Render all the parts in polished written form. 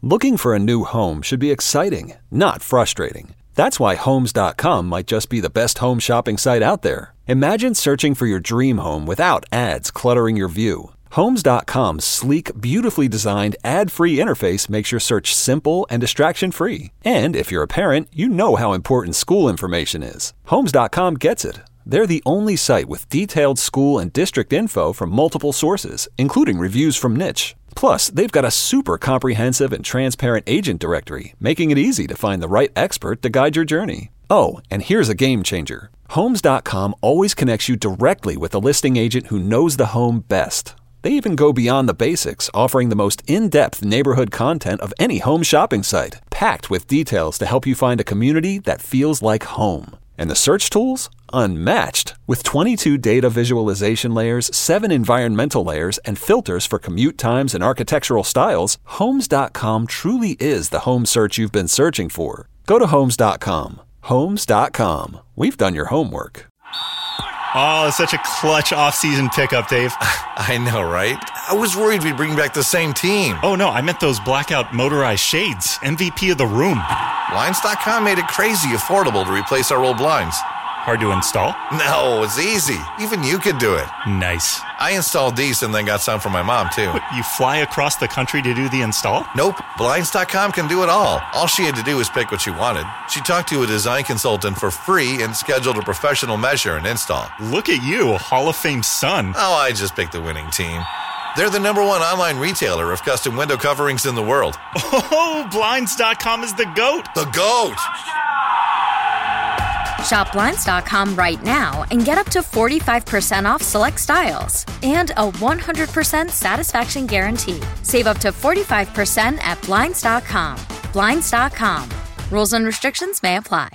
Looking for a new home should be exciting, not frustrating. That's why Homes.com might just be the best home shopping site out there. Imagine searching for your dream home without ads cluttering your view. Homes.com's sleek, beautifully designed, ad-free interface makes your search simple and distraction-free. And if you're a parent, you know how important school information is. Homes.com gets it. They're the only site with detailed school and district info from multiple sources, including reviews from Niche. Plus, they've got a super comprehensive and transparent agent directory, making it easy to find the right expert to guide your journey. Oh, and here's a game changer. Homes.com always connects you directly with a listing agent who knows the home best. They even go beyond the basics, offering the most in-depth neighborhood content of any home shopping site, packed with details to help you find a community that feels like home. And the search tools? Unmatched. With 22 data visualization layers, 7 environmental layers, and filters for commute times and architectural styles, Homes.com truly is the home search you've been searching for. Go to Homes.com. Homes.com. We've done your homework. Oh, it's such a clutch off-season pickup, Dave. I know, right? I was worried we'd bring back the same team. Oh, no, I meant those blackout motorized shades. MVP of the room. Blinds.com made it crazy affordable to replace our old blinds. Hard to install? No, it's easy. Even you could do it. Nice. I installed these and then got some for my mom, too. What, you fly across the country to do the install? Nope. Blinds.com can do it all. All she had to do was pick what she wanted. She talked to a design consultant for free and scheduled a professional measure and install. Look at you, a Hall of Fame son. Oh, I just picked the winning team. They're the #1 online retailer of custom window coverings in the world. Oh, Blinds.com is the GOAT. The GOAT! Shop Blinds.com right now and get up to 45% off select styles and a 100% satisfaction guarantee. Save up to 45% at Blinds.com. Blinds.com. Rules and restrictions may apply.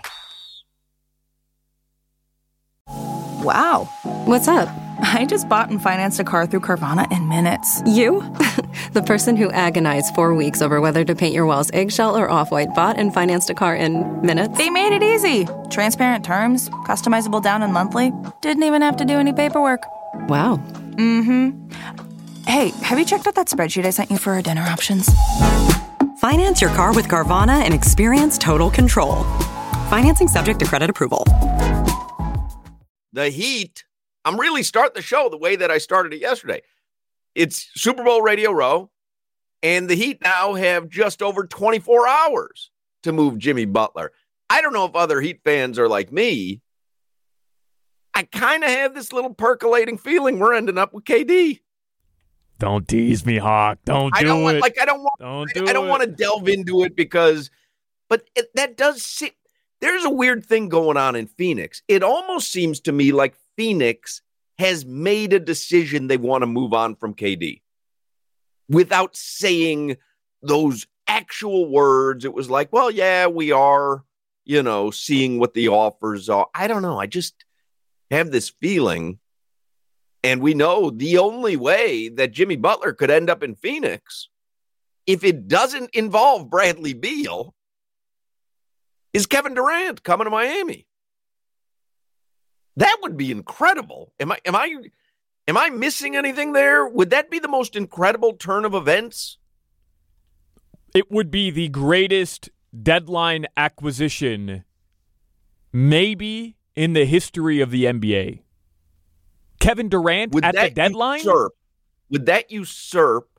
Wow. What's up? I just bought and financed a car through Carvana in minutes. You? The person who agonized 4 weeks over whether to paint your walls eggshell or off-white bought and financed a car in minutes? They made it easy. Transparent terms, customizable down and monthly. Didn't even have to do any paperwork. Wow. Mm-hmm. Hey, have you checked out that spreadsheet I sent you for our dinner options? Finance your car with Carvana and experience total control. Financing subject to credit approval. The Heat, I'm really starting the show the way that I started it yesterday. It's Super Bowl Radio Row, and the Heat now have just over 24 hours to move Jimmy Butler. I don't know if other Heat fans are like me. I kind of have this little percolating feeling we're ending up with KD. Don't tease me, Hawk. Don't do it. I don't want to delve into it that does seem, there's a weird thing going on in Phoenix. It almost seems to me like Phoenix has made a decision they want to move on from KD without saying those actual words. It was like, well, yeah, we are, seeing what the offers are. I don't know. I just have this feeling, and we know the only way that Jimmy Butler could end up in Phoenix, if it doesn't involve Bradley Beal, is Kevin Durant coming to Miami. That would be incredible. Am I missing anything there? Would that be the most incredible turn of events? It would be the greatest deadline acquisition maybe in the history of the NBA. Kevin Durant at the deadline? Would that usurp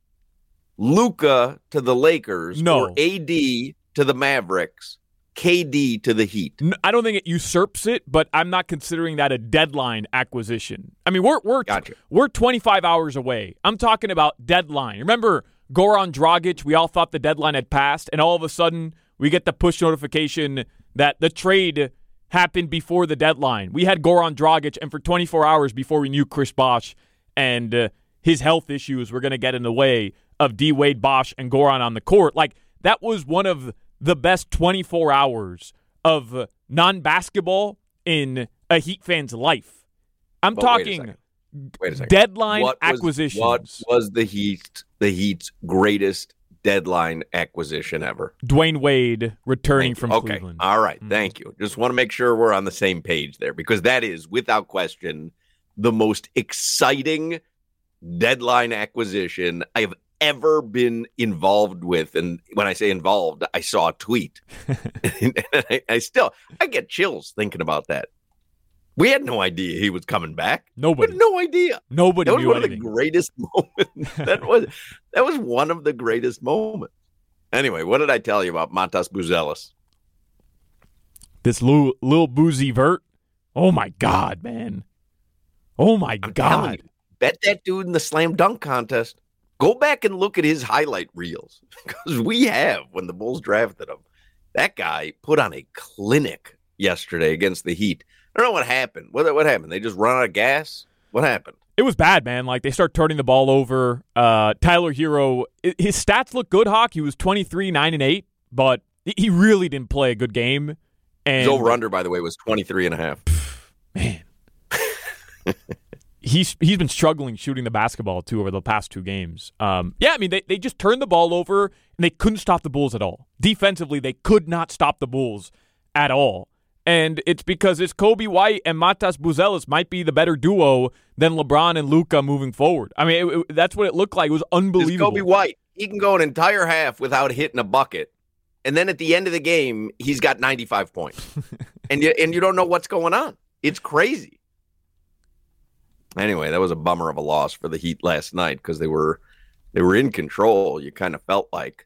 Luka to the Lakers or AD to the Mavericks? KD to the Heat. No, I don't think it usurps it, but I'm not considering that a deadline acquisition. I mean, we're 25 hours away. I'm talking about deadline. Remember Goran Dragic? We all thought the deadline had passed, and all of a sudden we get the push notification that the trade happened before the deadline. We had Goran Dragic, and for 24 hours before we knew Chris Bosh and his health issues were going to get in the way of D. Wade, Bosh, and Goran on the court. Like, that was one of the best 24 hours of non-basketball in a Heat fan's life. I'm talking wait a second. Deadline acquisitions. What was the Heat's greatest deadline acquisition ever? Dwayne Wade returning from Cleveland. All right. Thank you. Just want to make sure we're on the same page there, because that is, without question, the most exciting deadline acquisition I have ever been involved with. And when I say involved, I saw a tweet. I get chills thinking about that. We had no idea he was coming back. Nobody. We had no idea. Nobody knew anything. That was one of the greatest moments. That was one of the greatest moments. Anyway, what did I tell you about Matas Buzelis? This little boozy vert. Oh, my God, man. Oh, my God. You, bet that dude in the slam dunk contest. Go back and look at his highlight reels. Because we have, when the Bulls drafted him. That guy put on a clinic yesterday against the Heat. I don't know what happened. What happened? They just run out of gas? What happened? It was bad, man. Like, they start turning the ball over. Tyler Hero, his stats look good, Hawk. He was 23, 9, and 8, but he really didn't play a good game. And his over-under, by the way, was 23.5. Man. He's been struggling shooting the basketball, too, over the past 2 games. I mean, they just turned the ball over, and they couldn't stop the Bulls at all. Defensively, they could not stop the Bulls at all. And it's because it's Coby White and Matas Buzelis might be the better duo than LeBron and Luka moving forward. I mean, that's what it looked like. It was unbelievable. Coby White, he can go an entire half without hitting a bucket. And then at the end of the game, he's got 95 points. and you don't know what's going on. It's crazy. Anyway, that was a bummer of a loss for the Heat last night because they were in control, you kind of felt like.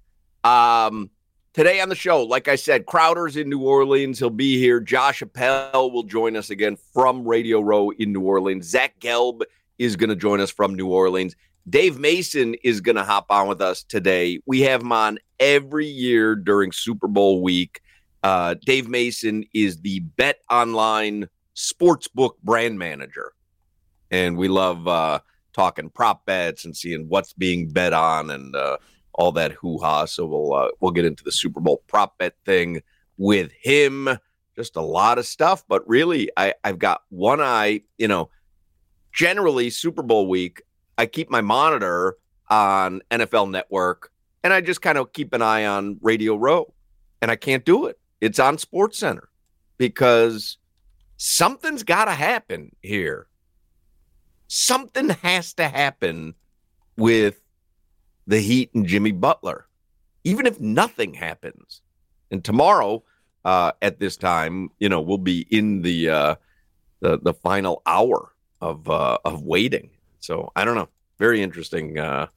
Today on the show, like I said, Crowder's in New Orleans. He'll be here. Josh Appel will join us again from Radio Row in New Orleans. Zach Gelb is going to join us from New Orleans. Dave Mason is going to hop on with us today. We have him on every year during Super Bowl week. Dave Mason is the Bet Online Sportsbook brand manager. And we love talking prop bets and seeing what's being bet on and all that hoo-ha. So we'll get into the Super Bowl prop bet thing with him. Just a lot of stuff. But really, I've got one eye. Generally, Super Bowl week, I keep my monitor on NFL Network, and I just kind of keep an eye on Radio Row. And I can't do it. It's on SportsCenter because something's got to happen here. Something has to happen with the Heat and Jimmy Butler, even if nothing happens. And tomorrow, at this time, we'll be in the final hour of waiting. So I don't know. Very interesting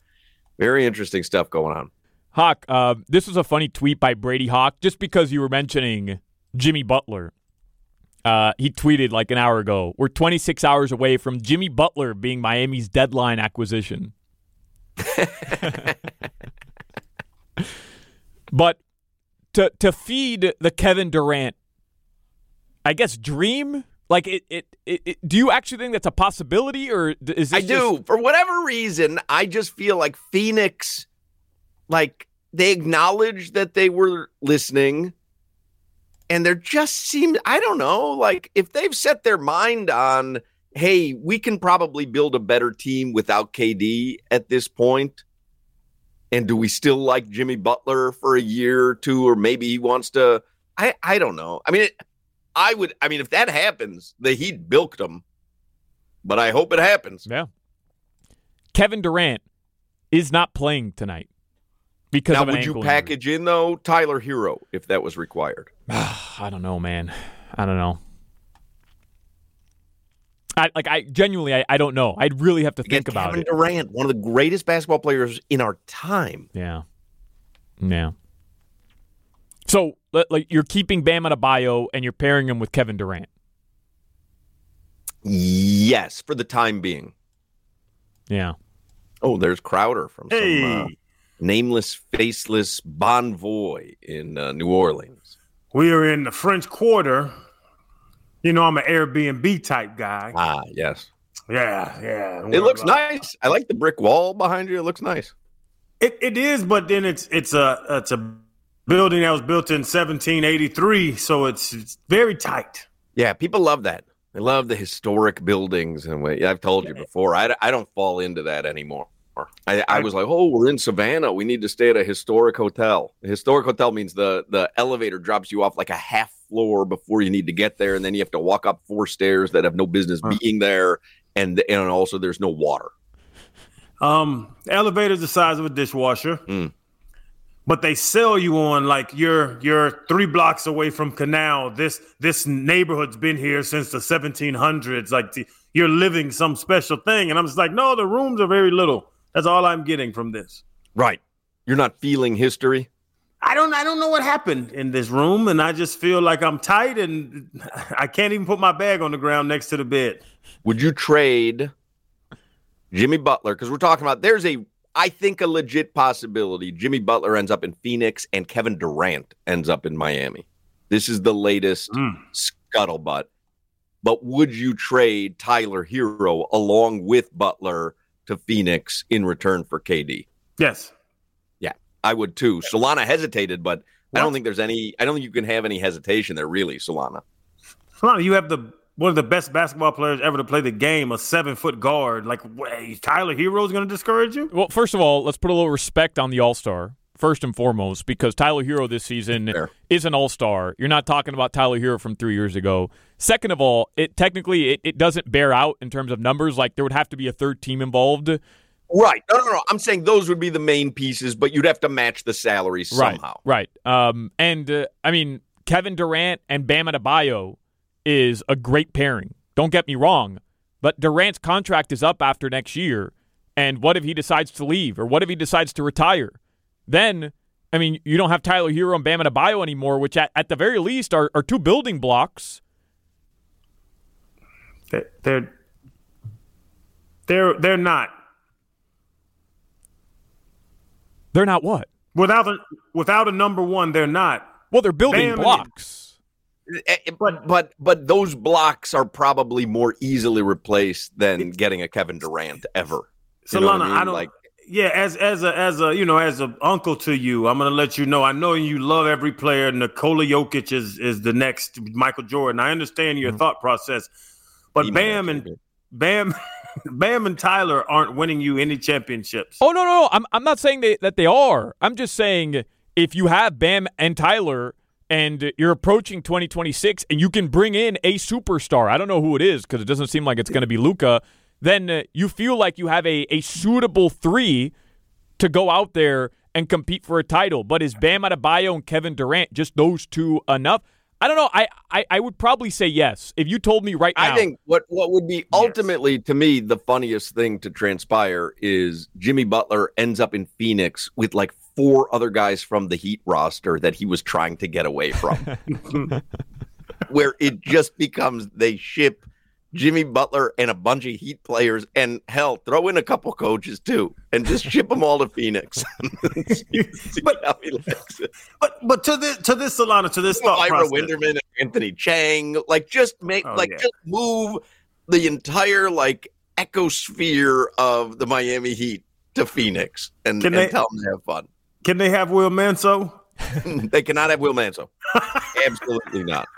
stuff going on. Hawk, this was a funny tweet by Brady Hawk, just because you were mentioning Jimmy Butler. He tweeted like an hour ago, "We're 26 hours away from Jimmy Butler being Miami's deadline acquisition." But to feed the Kevin Durant, I guess, dream, like do you actually think that's a possibility, or is this I do. For whatever reason, I just feel like Phoenix, like they acknowledged that they were listening, and there just seemed, I don't know, like if they've set their mind on, hey, we can probably build a better team without KD at this point. And do we still like Jimmy Butler for a year or two, or maybe he wants to? I don't know. I mean, if that happens, the Heat bilked him. But I hope it happens. Yeah. Kevin Durant is not playing tonight because now, of an would ankle you package in though Tyler Hero if that was required? I don't know, man. I don't know. I genuinely don't know. I'd really have to think about Kevin it. Durant, one of the greatest basketball players in our time. Yeah. So, like, you're keeping Bam Adebayo and you're pairing him with Kevin Durant. Yes, for the time being. Yeah. Oh, there's Crowder from some nameless, faceless Bonvoy in New Orleans. We are in the French Quarter. I'm an Airbnb type guy. Ah, yes. Yeah. It looks nice. I like the brick wall behind you. It looks nice. It is, but then it's a building that was built in 1783, so it's very tight. Yeah, people love that. They love the historic buildings, and I've told you before, I don't fall into that anymore. I was like, oh, we're in Savannah. We need to stay at a historic hotel. A historic hotel means the elevator drops you off like a half floor before you need to get there, and then you have to walk up 4 stairs that have no business being there, and also there's no water. Elevator's the size of a dishwasher. But they sell you on like you're 3 blocks away from Canal. This neighborhood's been here since the 1700s. Like you're living some special thing. And I'm just like, no, the rooms are very little. That's all I'm getting from this. Right. You're not feeling history. I don't know what happened in this room, and I just feel like I'm tight and I can't even put my bag on the ground next to the bed. Would you trade Jimmy Butler? Because we're talking about I think a legit possibility. Jimmy Butler ends up in Phoenix and Kevin Durant ends up in Miami. This is the latest scuttlebutt. But would you trade Tyler Hero along with Butler to Phoenix in return for KD? Yes. Yeah, I would too. Solana hesitated, but I don't think you can have any hesitation there, really, Solana. Solana, you have one of the best basketball players ever to play the game, a 7-foot guard. Like, Tyler Hero's going to discourage you? Well, first of all, let's put a little respect on the All-Star, first and foremost, because Tyler Hero this season is an All-Star. You're not talking about Tyler Hero from 3 years ago. Second of all, it doesn't bear out in terms of numbers. Like, there would have to be a third team involved. Right. No. I'm saying those would be the main pieces, but you'd have to match the salaries somehow. Right. Kevin Durant and Bam Adebayo is a great pairing. Don't get me wrong, but Durant's contract is up after next year, and what if he decides to leave, or what if he decides to retire? Then, you don't have Tyler Hero and Bam Adebayo anymore, which at the very least are 2 building blocks. They're not. They're not what? Without a number one, they're not. Well, they're building blocks. But those blocks are probably more easily replaced than getting a Kevin Durant ever. Solana, I don't. As a uncle to you, I'm going to let you know. I know you love every player. Nikola Jokic is the next Michael Jordan. I understand your thought process, but Bam and Tyler aren't winning you any championships. Oh no! I'm not saying that they are. I'm just saying if you have Bam and Tyler, and you're approaching 2026, and you can bring in a superstar. I don't know who it is because it doesn't seem like it's going to be Luka. Then you feel like you have a suitable 3 to go out there and compete for a title. But is Bam Adebayo and Kevin Durant, just those 2 enough? I don't know. I would probably say yes. If you told me right now. I think what would be ultimately, to me, the funniest thing to transpire is Jimmy Butler ends up in Phoenix with like 4 other guys from the Heat roster that he was trying to get away from. Where it just becomes they ship Jimmy Butler and a bunch of Heat players, and hell, throw in a couple coaches too, and just ship them all to Phoenix. But to this Solana, to this thought Ira process, Winderman and Anthony Chang, just move the entire ecosphere of the Miami Heat to Phoenix and tell them to have fun. Can they have Will Manso? They cannot have Will Manso. Absolutely not.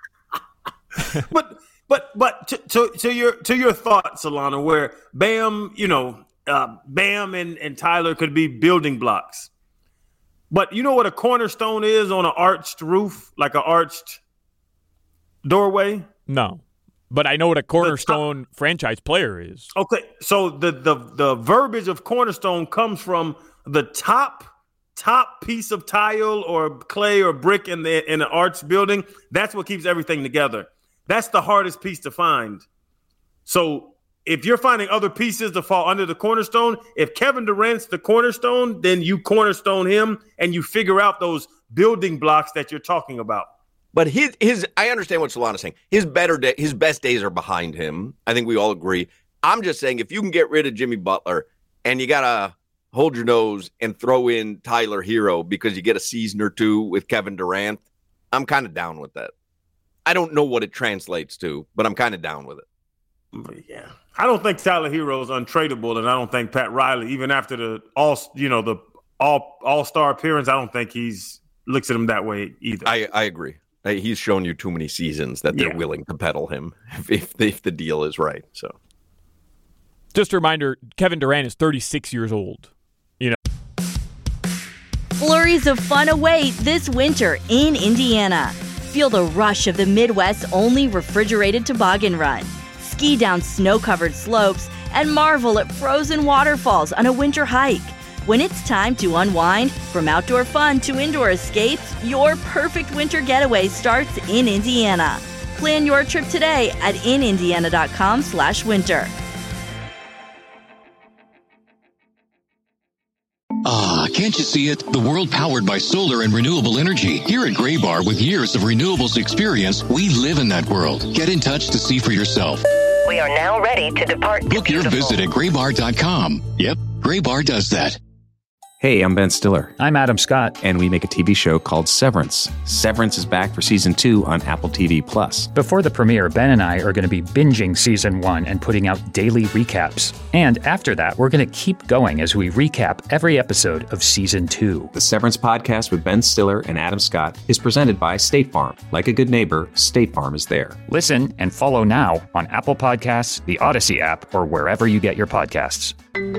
But to your thoughts, Solana, where Bam, Bam and Tyler could be building blocks. But you know what a cornerstone is on an arched roof, like an arched doorway? No. But I know what a cornerstone franchise player is. Okay, so the verbiage of cornerstone comes from the top piece of tile or clay or brick in an arched building. That's what keeps everything together. That's the hardest piece to find. So if you're finding other pieces to fall under the cornerstone, if Kevin Durant's the cornerstone, then you cornerstone him and you figure out those building blocks that you're talking about. But I understand what Solana's saying. His best days are behind him. I think we all agree. I'm just saying if you can get rid of Jimmy Butler and you got to hold your nose and throw in Tyler Hero because you get a season or 2 with Kevin Durant, I'm kind of down with that. I don't know what it translates to, but I'm kind of down with it. Yeah. I don't think Tyler Hero is untradeable, and I don't think Pat Riley, even after the all-star appearance, I don't think he's looks at him that way either. I agree. He's shown you too many seasons that they're willing to peddle him if the deal is right. So, just a reminder, Kevin Durant is 36 years old. Flurries of fun await this winter in Indiana. Feel the rush of the Midwest's only refrigerated toboggan run. Ski down snow-covered slopes and marvel at frozen waterfalls on a winter hike. When it's time to unwind, from outdoor fun to indoor escapes, your perfect winter getaway starts in Indiana. Plan your trip today at inindiana.com/winter. Can't you see it? The world powered by solar and renewable energy. Here at Graybar, with years of renewables experience, we live in that world. Get in touch to see for yourself. We are now ready to depart. Book your visit at graybar.com. Yep, Graybar does that. Hey, I'm Ben Stiller. I'm Adam Scott. And we make a TV show called Severance. Severance is back for Season 2 on Apple TV+. Before the premiere, Ben and I are going to be binging Season 1 and putting out daily recaps. And after that, we're going to keep going as we recap every episode of Season 2. The Severance podcast with Ben Stiller and Adam Scott is presented by State Farm. Like a good neighbor, State Farm is there. Listen and follow now on Apple Podcasts, the Odyssey app, or wherever you get your podcasts.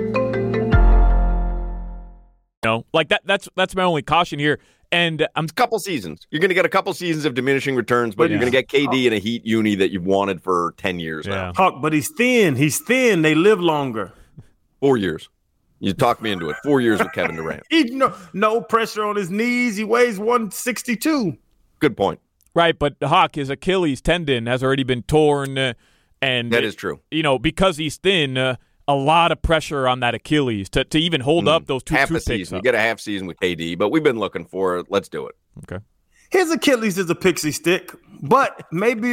Like that's my only caution here. And a couple seasons. You're going to get a couple seasons of diminishing returns, but you're going to get KD in a Heat uni that you've wanted for 10 years now. Hawk, but he's thin. They live longer. 4 years. You talked me into it. 4 years with Kevin Durant. No pressure on his knees. He weighs 162. Good point. Right, but Hawk, his Achilles tendon has already been torn. And that is true. Because he's thin, a lot of pressure on that Achilles to even hold up those two half a picks season. up. You get a half season with KD, but we've been looking for it. Let's do it. Okay. His Achilles is a pixie stick, but maybe.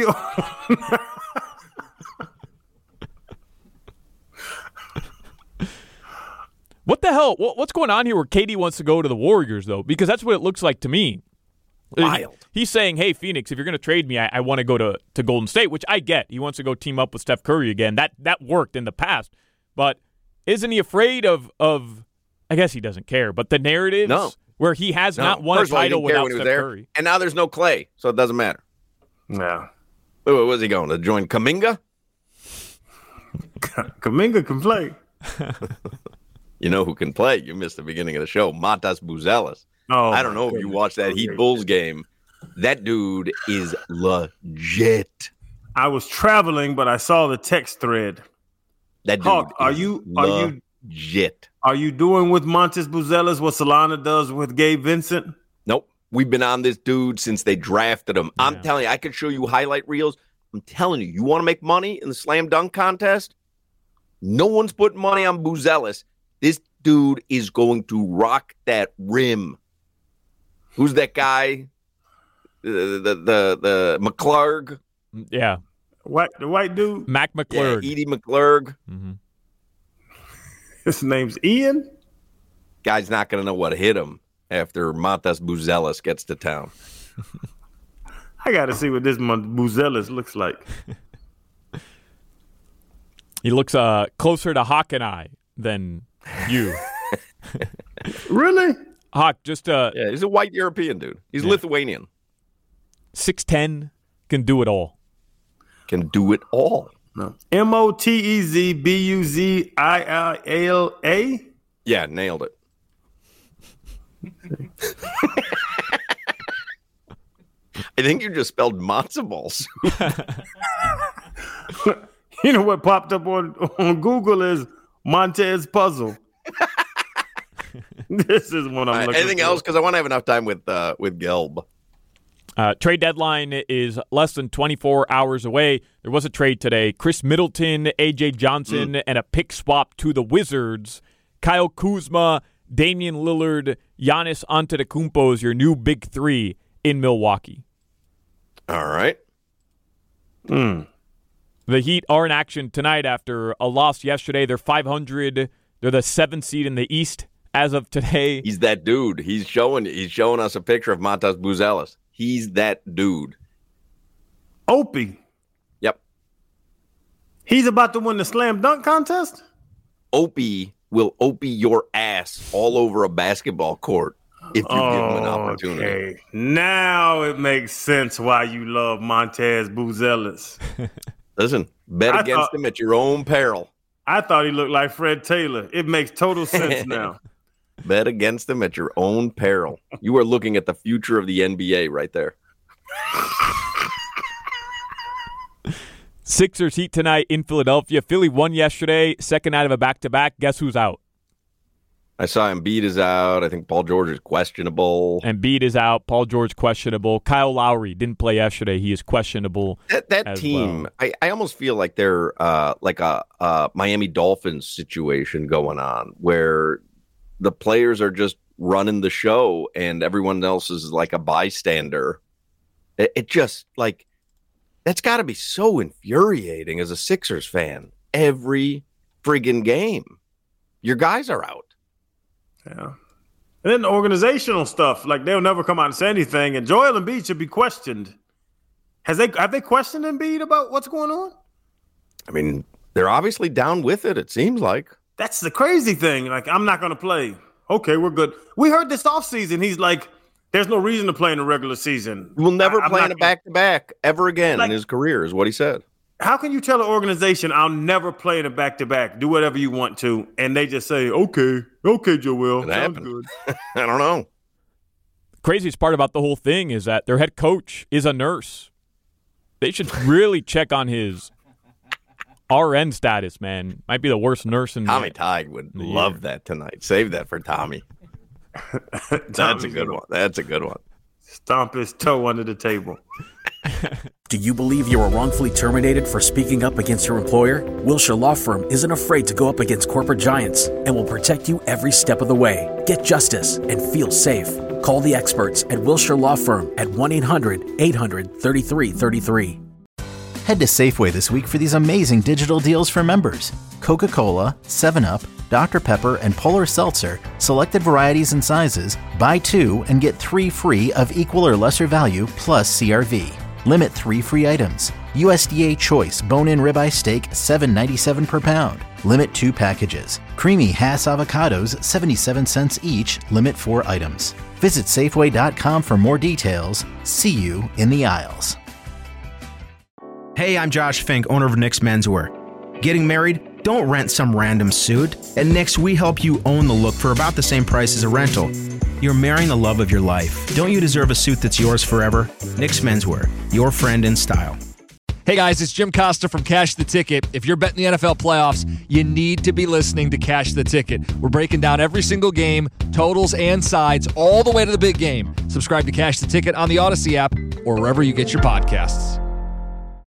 What the hell? What's going on here where KD wants to go to the Warriors, though? Because that's what it looks like to me. Wild. He's saying, hey, Phoenix, if you're going to trade me, I want to go to Golden State, which I get. He wants to go team up with Steph Curry again. That worked in the past. But isn't he afraid of I guess he doesn't care, but the narratives where he has not won a title without Steph Curry. And now there's no Clay, so it doesn't matter. No. Where was he going? To join Kuminga? Kuminga can play. You know who can play? You missed the beginning of the show. Matas Buzelis. Oh, I don't know if you watched that Heat Bulls game. That dude is legit. I was traveling, but I saw the text thread. That dude Hawk, legit. Are you doing with Montes Buzelis what Solana does with Gabe Vincent? Nope. We've been on this dude since they drafted him. I'm telling you, I can show you highlight reels. I'm telling you, you want to make money in the slam dunk contest? No one's putting money on Buzelis. This dude is going to rock that rim. Who's that guy? The McClurg? Yeah. The white dude? Mac McClurg. Yeah, Edie McClurg. Mm-hmm. His name's Ian? Guy's not going to know what hit him after Montes Buzelis gets to town. I got to see what this Buzelis looks like. He looks closer to Hawk and I than you. Really? Hawk, just yeah, he's a white European dude. He's Lithuanian. 6'10", can do it all. Can do it all. No. MOTEZBUZIILA? Yeah, nailed it. I think you just spelled matzo balls. You know what popped up on Google is Montez Puzzle. This is one I'm looking anything for. else? Because I want to have enough time with Gelb. Trade deadline is less than 24 hours away. There was a trade today. Chris Middleton, A.J. Johnson, and a pick swap to the Wizards. Kyle Kuzma, Damian Lillard, Giannis Antetokounmpo is your new big three in Milwaukee. All right. The Heat are in action tonight after a loss yesterday. They're 500. They're the 7th seed in the East as of today. He's that dude. He's showing us a picture of Montes Buzelis. He's that dude. Opie. Yep. He's about to win the slam dunk contest? Opie will Opie your ass all over a basketball court if you give him an opportunity. Okay. Now it makes sense why you love Montez Buzelis. Listen, bet against him at your own peril. I thought he looked like Fred Taylor. It makes total sense now. Bet against him at your own peril. You are looking at the future of the NBA right there. Sixers Heat tonight in Philadelphia. Philly won yesterday, second night of a back-to-back. Guess who's out? I saw Embiid is out. I think Paul George is questionable. Embiid is out. Paul George questionable. Kyle Lowry didn't play yesterday. He is questionable. That team, well. I almost feel like they're like a Miami Dolphins situation going on where the players are just running the show and everyone else is like a bystander. It just like, that's got to be so infuriating as a Sixers fan. Every friggin' game, your guys are out. Yeah. And then the organizational stuff, like they'll never come out and say anything. And Joel Embiid should be questioned. Have they questioned Embiid about what's going on? I mean, they're obviously down with it, it seems like. That's the crazy thing. Like, I'm not going to play. Okay, we're good. We heard this offseason. He's like, there's no reason to play in the regular season. We'll never play in a back-to-back ever again in his career, is what he said. How can you tell an organization, I'll never play in a back-to-back, do whatever you want to, and they just say, okay, Joel, sounds good. I don't know. Craziest part about the whole thing is that their head coach is a nurse. They should really check on his RN status, man. Might be the worst nurse in Tommy Tighe would love that tonight. Save that for Tommy. That's a good one. Stomp his toe under the table. Do you believe you were wrongfully terminated for speaking up against your employer? Wilshire Law Firm isn't afraid to go up against corporate giants and will protect you every step of the way. Get justice and feel safe. Call the experts at Wilshire Law Firm at 1-800-800-3333. Head to Safeway this week for these amazing digital deals for members. Coca-Cola, 7-Up, Dr. Pepper, and Polar Seltzer, selected varieties and sizes, buy 2 and get 3 free of equal or lesser value plus CRV. Limit 3 free items. USDA Choice Bone-In Ribeye Steak, $7.97 per pound. Limit 2 packages. Creamy Hass Avocados, 77 cents each. Limit 4 items. Visit Safeway.com for more details. See you in the aisles. Hey, I'm Josh Fink, owner of Nick's Menswear. Getting married? Don't rent some random suit. At Nick's, we help you own the look for about the same price as a rental. You're marrying the love of your life. Don't you deserve a suit that's yours forever? Nick's Menswear, your friend in style. Hey guys, it's Jim Costa from Cash the Ticket. If you're betting the NFL playoffs, you need to be listening to Cash the Ticket. We're breaking down every single game, totals and sides, all the way to the big game. Subscribe to Cash the Ticket on the Odyssey app or wherever you get your podcasts.